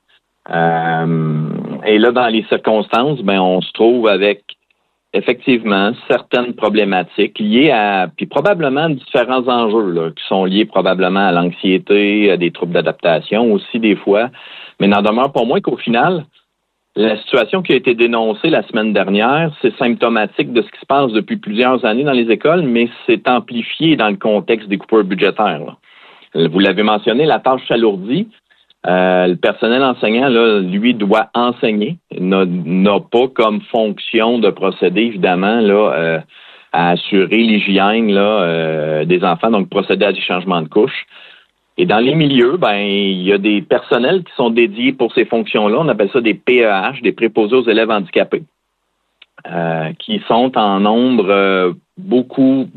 Et là, dans les circonstances, on se trouve avec effectivement certaines problématiques liées à, puis probablement différents enjeux là, qui sont liés probablement à l'anxiété, à des troubles d'adaptation aussi des fois, mais n'en demeure pas moins qu'au final, la situation qui a été dénoncée la semaine dernière, c'est symptomatique de ce qui se passe depuis plusieurs années dans les écoles, mais c'est amplifié dans le contexte des coupures budgétaires. Là. Vous l'avez mentionné, la tâche s'alourdit. Le personnel enseignant, là, lui, doit enseigner, n'a pas comme fonction de procéder, évidemment, là, à assurer l'hygiène là, des enfants, donc procéder à des changements de couches. Et dans les milieux, il y a des personnels qui sont dédiés pour ces fonctions-là. On appelle ça des PEH, des préposés aux élèves handicapés, qui sont en nombre beaucoup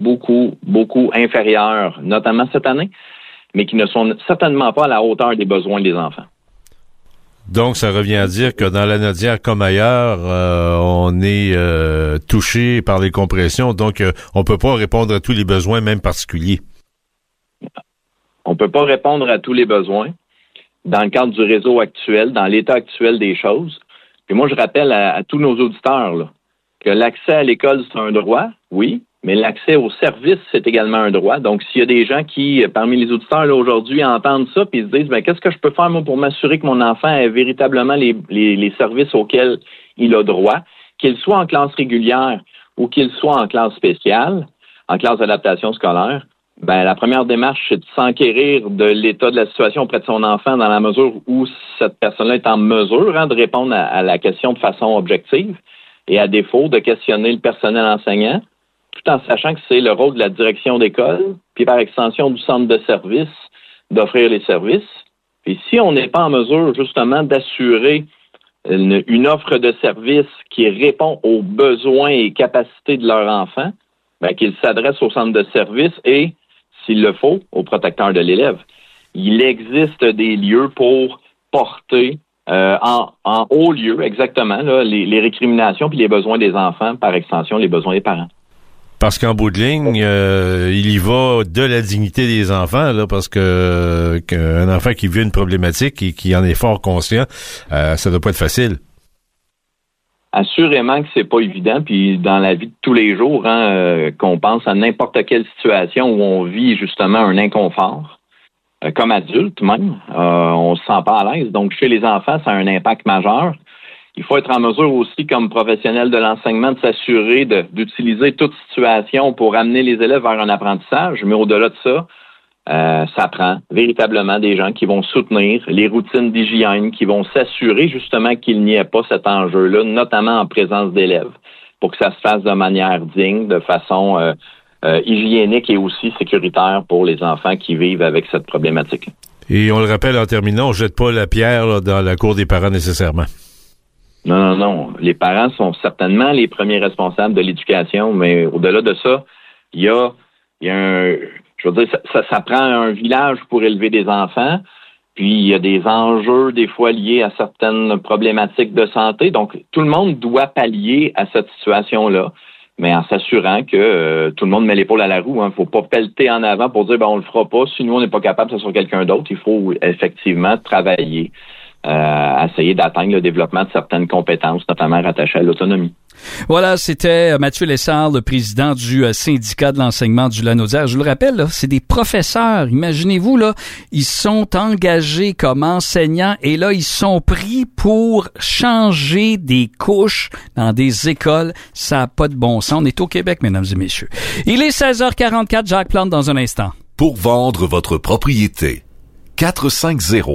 inférieur, notamment cette année, mais qui ne sont certainement pas à la hauteur des besoins des enfants.
Donc, ça revient à dire que dans la Naudière comme ailleurs, on est touché par les compressions, donc on peut pas répondre à tous les besoins, même particuliers.
On peut pas répondre à tous les besoins dans le cadre du réseau actuel, dans l'état actuel des choses. Puis moi, je rappelle à tous nos auditeurs là, que l'accès à l'école, c'est un droit, oui, mais l'accès aux services, c'est également un droit. Donc, s'il y a des gens qui, parmi les auditeurs là, aujourd'hui, entendent ça puis se disent qu'est-ce que je peux faire moi pour m'assurer que mon enfant ait véritablement les services auxquels il a droit, qu'il soit en classe régulière ou qu'il soit en classe spéciale, en classe d'adaptation scolaire, la première démarche, c'est de s'enquérir de l'état de la situation auprès de son enfant dans la mesure où cette personne-là est en mesure de répondre à la question de façon objective et à défaut de questionner le personnel enseignant, tout en sachant que c'est le rôle de la direction d'école, puis par extension du centre de service, d'offrir les services. Et si on n'est pas en mesure, justement, d'assurer une offre de service qui répond aux besoins et capacités de leur enfant, qu'ils s'adressent au centre de service et, s'il le faut, au protecteur de l'élève. Il existe des lieux pour porter en haut lieu, exactement, là, les récriminations puis les besoins des enfants, par extension, les besoins des parents.
Parce qu'en bout de ligne, il y va de la dignité des enfants, là, parce que qu'un enfant qui vit une problématique et qui en est fort conscient, ça doit pas être facile.
Assurément que c'est pas évident, puis dans la vie de tous les jours, qu'on pense à n'importe quelle situation où on vit justement un inconfort, comme adulte même, on se sent pas à l'aise. Donc chez les enfants, ça a un impact majeur. Il faut être en mesure aussi, comme professionnel de l'enseignement, de s'assurer d'utiliser toute situation pour amener les élèves vers un apprentissage. Mais au-delà de ça, ça prend véritablement des gens qui vont soutenir les routines d'hygiène, qui vont s'assurer justement qu'il n'y ait pas cet enjeu-là, notamment en présence d'élèves, pour que ça se fasse de manière digne, de façon hygiénique et aussi sécuritaire pour les enfants qui vivent avec cette problématique.
Et on le rappelle en terminant, on ne jette pas la pierre là, dans la cour des parents nécessairement.
Non. Les parents sont certainement les premiers responsables de l'éducation, mais au-delà de ça, il y a je veux dire, ça prend un village pour élever des enfants, puis il y a des enjeux des fois liés à certaines problématiques de santé. Donc, tout le monde doit pallier à cette situation-là, mais en s'assurant que tout le monde met l'épaule à la roue. Faut pas pelleter en avant pour dire on le fera pas, si nous on n'est pas capable, ça sera quelqu'un d'autre. Il faut effectivement travailler essayer d'atteindre le développement de certaines compétences, notamment rattachées à l'autonomie.
Voilà, c'était Mathieu Lessard, le président du syndicat de l'enseignement du Lanaudière. Je vous le rappelle, là, c'est des professeurs. Imaginez-vous, là, ils sont engagés comme enseignants et là, ils sont pris pour changer des couches dans des écoles. Ça n'a pas de bon sens. On est au Québec, mesdames et messieurs. Il est 16h44, Jacques Plante dans un instant.
Pour vendre votre propriété, 450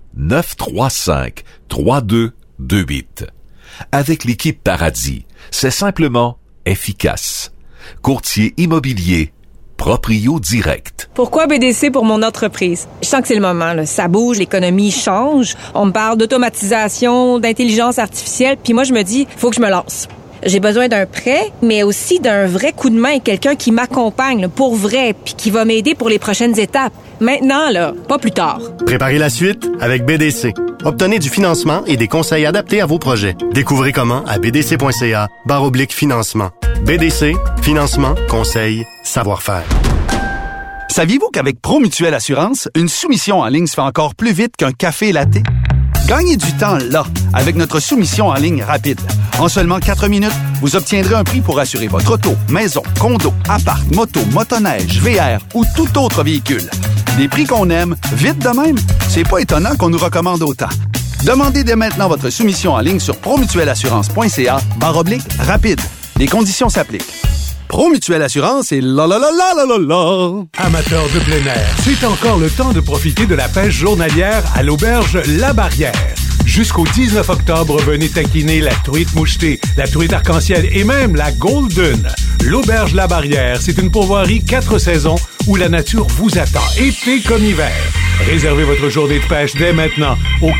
1-877-935-3228. Avec l'équipe Paradis, c'est simplement efficace. Courtier immobilier, Proprio Direct.
Pourquoi BDC pour mon entreprise? Je sens que c'est le moment, là. Ça bouge, l'économie change. On me parle d'automatisation, d'intelligence artificielle, puis moi je me dis, faut que je me lance. J'ai besoin d'un prêt, mais aussi d'un vrai coup de main, quelqu'un qui m'accompagne là, pour vrai, puis qui va m'aider pour les prochaines étapes. Maintenant, là, pas plus tard.
Préparez la suite avec BDC. Obtenez du financement et des conseils adaptés à vos projets. Découvrez comment à bdc.ca/financement. BDC, financement, conseil, savoir-faire.
Saviez-vous qu'avec ProMutuelle Assurance, une soumission en ligne se fait encore plus vite qu'un café latte? Gagnez du temps là, avec notre soumission en ligne rapide. En seulement 4 minutes, vous obtiendrez un prix pour assurer votre auto, maison, condo, appart, moto, motoneige, VR ou tout autre véhicule. Des prix qu'on aime, vite de même, c'est pas étonnant qu'on nous recommande autant. Demandez dès maintenant votre soumission en ligne sur promutuelleassurance.ca/rapide. Les conditions s'appliquent. ProMutuelle Assurance et la la la la la la la.
Amateurs de plein air, c'est encore le temps de profiter de la pêche journalière à l'auberge La Barrière. Jusqu'au 19 octobre, venez taquiner la truite mouchetée, la truite arc-en-ciel et même la golden. L'auberge La Barrière, c'est une pourvoirie 4 saisons où la nature vous attend, été comme hiver. Réservez votre journée de pêche dès maintenant au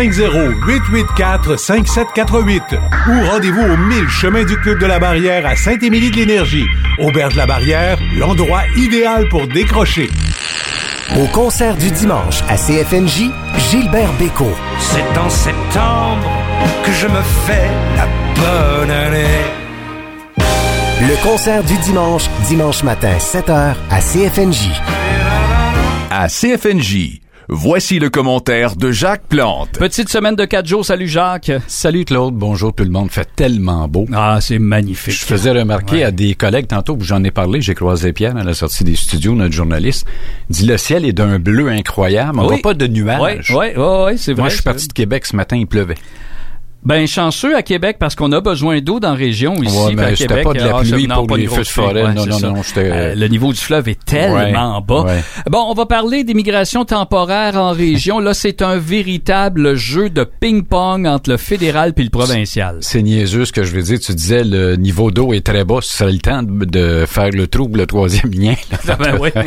450-884-5748 ou rendez-vous au 1000 chemin du Club de la Barrière à Saint-Émilie-de-l'Énergie. Auberge La Barrière, l'endroit idéal pour décrocher.
Au concert du dimanche à CFNJ, Gilbert Bécaud.
C'est en septembre que je me fais la bonne année.
Le concert du dimanche matin, 7h à CFNJ.
À CFNJ, voici le commentaire de Jacques Plante.
Petite semaine de 4 jours. Salut Jacques.
Salut Claude. Bonjour tout le monde. Fait tellement beau.
Ah, c'est magnifique.
Je faisais remarquer à des collègues tantôt, où j'en ai parlé, j'ai croisé Pierre à la sortie des studios, notre journaliste. Il dit, le ciel est d'un bleu incroyable. On voit pas de nuages.
Oui, c'est vrai.
Moi, je suis parti de Québec ce matin, il pleuvait.
Ben, chanceux à Québec parce qu'on a besoin d'eau dans la région ici.
Ouais, mais c'était
Québec,
pas de la pluie pour les feux de forêt.
Ouais,
non, c'était...
le niveau du fleuve est tellement bas.
Ouais.
Bon, on va parler d'immigration temporaire en région. Là, c'est un véritable jeu de ping-pong entre le fédéral puis le provincial.
C'est niaiseux ce que je veux dire. Tu disais, le niveau d'eau est très bas. Ce serait le temps de faire le trou pour le troisième lien.
Ben oui.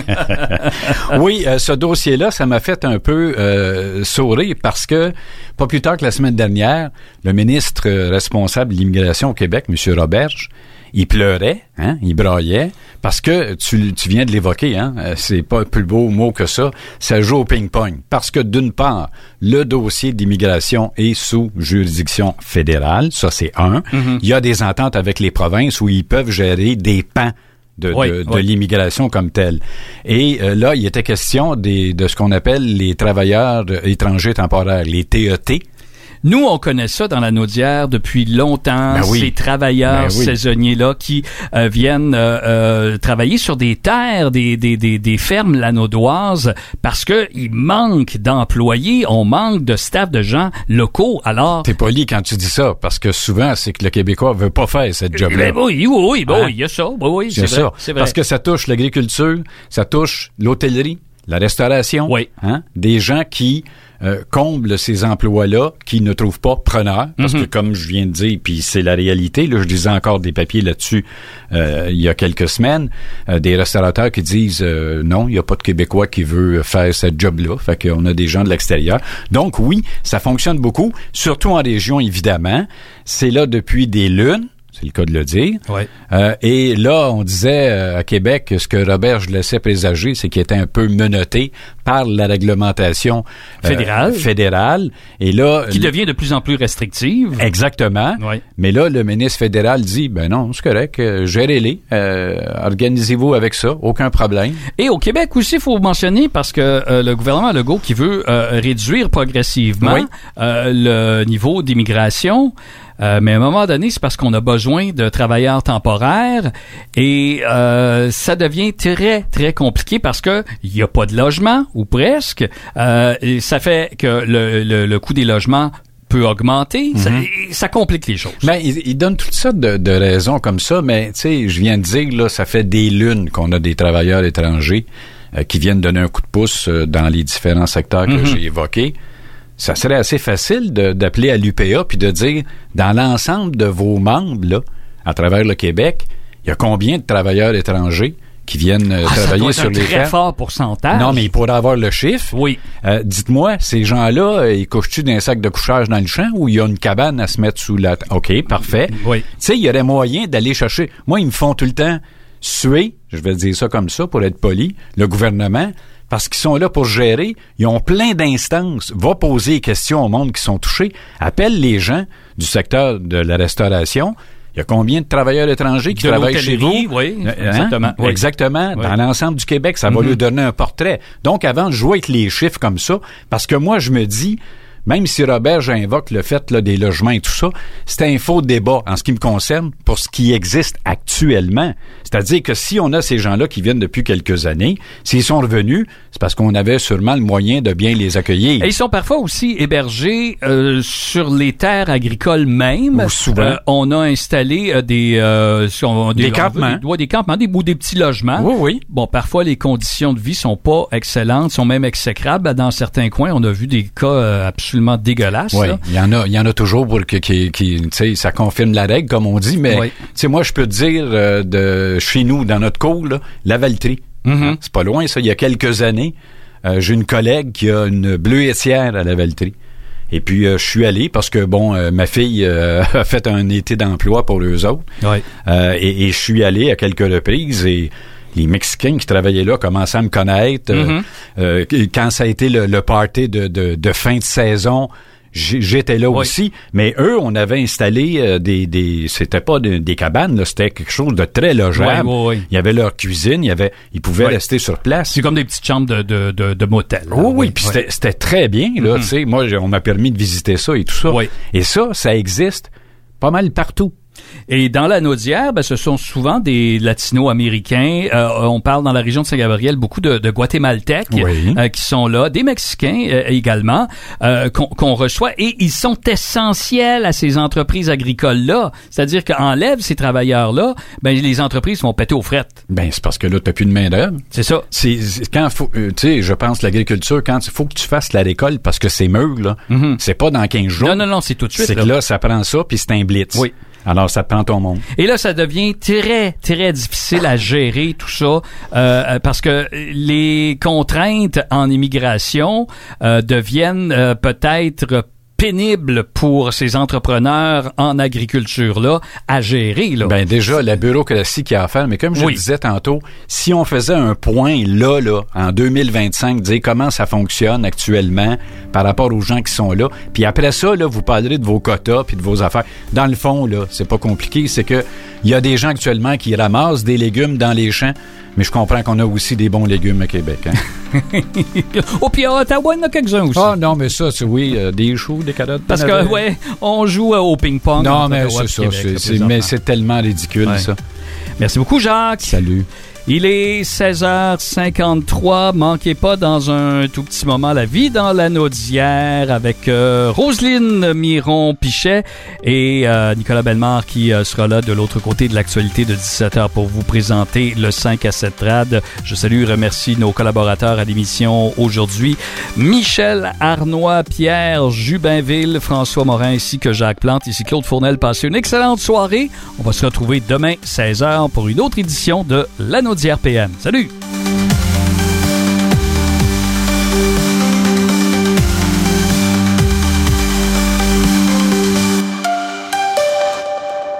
Oui, ce dossier-là, ça m'a fait un peu sourire parce que, pas plus tard que la semaine dernière, le ministre responsable de l'immigration au Québec, M. Roberge, il pleurait, il braillait, parce que tu viens de l'évoquer, c'est pas un plus beau mot que ça, ça joue au ping-pong. Parce que d'une part, le dossier d'immigration est sous juridiction fédérale, ça c'est un. Mm-hmm. Il y a des ententes avec les provinces où ils peuvent gérer des pans de l'immigration comme telle. Et là, il était question de ce qu'on appelle les travailleurs étrangers temporaires, les TET.
Nous, on connaît ça dans la Naudière depuis longtemps, ces travailleurs saisonniers-là qui viennent travailler sur des terres, des fermes lanaudoises parce que il manque d'employés, on manque de staff de gens locaux. Alors,
t'es poli quand tu dis ça parce que souvent c'est que le Québécois veut pas faire cette job-là.
Oui, il y a ça. Oui, c'est vrai. C'est vrai.
Parce que ça touche l'agriculture, ça touche l'hôtellerie, la restauration.
Oui.
Des gens qui comblent ces emplois-là, qui ne trouvent pas preneurs, parce que comme je viens de dire, puis c'est la réalité, là, je lisais encore des papiers là-dessus il y a quelques semaines, des restaurateurs qui disent non, il n'y a pas de Québécois qui veut faire cette job-là, fait qu'on a des gens de l'extérieur. Donc oui, ça fonctionne beaucoup, surtout en région, évidemment. C'est là depuis des lunes. C'est le cas de le dire.
Ouais.
Et là, on disait à Québec, ce que Roberge laissait présager, c'est qu'il était un peu menotté par la réglementation fédérale. Et là,
qui devient de plus en plus restrictive.
Exactement.
Ouais.
Mais là, le ministre fédéral dit, ben non, c'est correct, gérez-les, organisez-vous avec ça, aucun problème.
Et au Québec aussi, il faut mentionner, parce que le gouvernement Legault qui veut réduire progressivement le niveau d'immigration. Mais à un moment donné, c'est parce qu'on a besoin de travailleurs temporaires et ça devient très, très compliqué parce que il y a pas de logement, ou presque. Et ça fait que le coût des logements peut augmenter. Ça complique les choses.
Ben, il donne toutes sortes de raisons comme ça, mais tu sais, je viens de dire, là, ça fait des lunes qu'on a des travailleurs étrangers qui viennent donner un coup de pouce dans les différents secteurs que j'ai évoqués. ça serait assez facile d'appeler à l'UPA puis de dire, dans l'ensemble de vos membres, là, à travers le Québec, il y a combien de travailleurs étrangers qui viennent travailler sur les fermes?
C'est un très fort pourcentage.
Non, mais il pourrait avoir le chiffre.
Oui.
Dites-moi, ces gens-là, ils couchent-tu d'un sac de couchage dans le champ ou il y a une cabane à se mettre sous la... OK, parfait.
Oui.
Tu sais, il y aurait moyen d'aller chercher... Moi, ils me font tout le temps suer, je vais dire ça comme ça pour être poli, le gouvernement, parce qu'ils sont là pour gérer. Ils ont plein d'instances. Va poser des questions au monde qui sont touchés. Appelle les gens du secteur de la restauration. Il y a combien de travailleurs étrangers qui travaillent chez vous?
Oui, exactement.
Oui. Exactement.
Oui.
Dans l'ensemble du Québec, ça va lui donner un portrait. Donc, avant de jouer avec les chiffres comme ça, parce que moi, je me dis, même si Robert invoque le fait là, des logements et tout ça, c'est un faux débat en ce qui me concerne pour ce qui existe actuellement. C'est-à-dire que si on a ces gens-là qui viennent depuis quelques années, s'ils sont revenus, c'est parce qu'on avait sûrement le moyen de bien les accueillir.
Et ils sont parfois aussi hébergés sur les terres agricoles même.
Souvent.
On a installé des
campements.
Des campements, des petits logements.
Oui, oui.
Bon, parfois, les conditions de vie sont pas excellentes, sont même exécrables. Dans certains coins, on a vu des cas absolument dégueulasses.
Oui,
là.
il y en a toujours pour qui tu sais, ça confirme la règle, comme on dit, mais tu sais, moi, je peux te dire de chez nous, dans notre cour, là, la Valtrie.
Mm-hmm.
C'est pas loin, ça. Il y a quelques années, j'ai une collègue qui a une bleuetière à la Valtrie. Et puis, je suis allé parce que, ma fille a fait un été d'emploi pour eux autres.
Ouais.
Et je suis allé à quelques reprises et les Mexicains qui travaillaient là commençaient à me connaître. Quand ça a été le party de fin de saison, j'étais là aussi, mais eux, on avait installé c'était pas des cabanes, là, c'était quelque chose de très logeable. Il y avait leur cuisine, ils pouvaient rester sur place.
C'est comme des petites chambres de motel.
Oui, puis c'était très bien, là, tu sais. Moi, on m'a permis de visiter ça et tout ça.
Oui.
Et ça existe pas mal partout.
Et dans la Naudière, ce sont souvent des Latino-Américains. On parle dans la région de Saint-Gabriel beaucoup de Guatémaltèques qui sont là, des Mexicains également qu'on reçoit. Et ils sont essentiels à ces entreprises agricoles-là. C'est-à-dire qu'enlève ces travailleurs-là, les entreprises vont péter aux frettes.
C'est parce que là, t'as plus de main-d'œuvre.
C'est ça.
C'est quand faut, tu sais, je pense l'agriculture, quand il faut que tu fasses la récolte parce que c'est mûr, là. Mm-hmm. C'est pas dans 15 jours.
Non, c'est tout de suite.
C'est que là, ça prend ça, puis c'est un blitz.
Oui.
Alors, ça te prend ton monde.
Et là, ça devient très, très difficile à gérer tout ça parce que les contraintes en immigration deviennent peut-être pénible pour ces entrepreneurs en agriculture-là à gérer. Là.
Déjà, la bureaucratie qu'il y a à faire, mais comme je le disais tantôt, si on faisait un point là, en 2025, dire comment ça fonctionne actuellement par rapport aux gens qui sont là, puis après ça, là, vous parlerez de vos quotas puis de vos affaires. Dans le fond, là, c'est pas compliqué, c'est que il y a des gens actuellement qui ramassent des légumes dans les champs, mais je comprends qu'on a aussi des bons légumes à Québec. Hein?
Puis à Ottawa, il y en a quelques-uns aussi.
Ah non, mais ça, c'est des choux, des carottes.
Parce que, on joue au ping-pong.
Non, mais c'est ça. Mais c'est tellement ridicule, ça.
Merci beaucoup, Jacques.
Salut.
Il est 16h53. Manquez pas dans un tout petit moment la vie dans la Naudière avec Roselyne Miron-Pichet et Nicolas Bellemare qui sera là de l'autre côté de l'actualité de 17h pour vous présenter le 5 à 7 trad. Je salue et remercie nos collaborateurs à l'émission aujourd'hui. Michel Arnois, Pierre Jubinville, François Morin ainsi que Jacques Plante. Ici Claude Fournel. Passez une excellente soirée. On va se retrouver demain 16h pour une autre édition de La Naudière PM. Salut!